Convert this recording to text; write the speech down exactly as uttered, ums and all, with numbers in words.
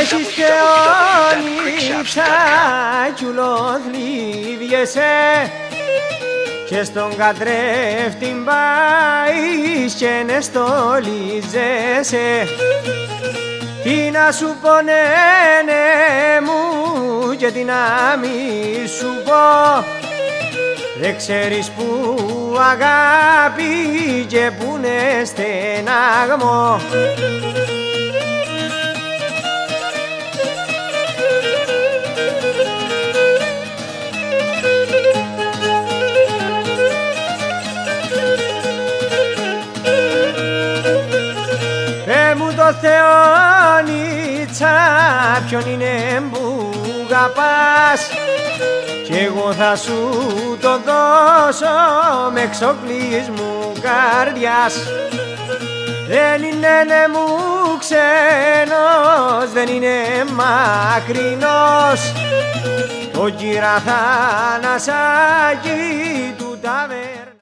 έχεις θεόνιτσα κι ουλοθλίβιεσαι και στον καθρέφτη πάεις και νεστολίζεσαι. Τι να σου πω νένε μου και τι να μη σου πω, δεν ξέρεις που αγάπη και που είναι στεναγμό. Μου το θεόνιτσα ποιον είναι που αγαπάς κι εγώ θα σου το δώσω με εξοπλισμού καρδιάς. Δεν είναι ναι μου ξένος, δεν είναι μακρινός, το κύρα Θανασάκη του ταβέρ.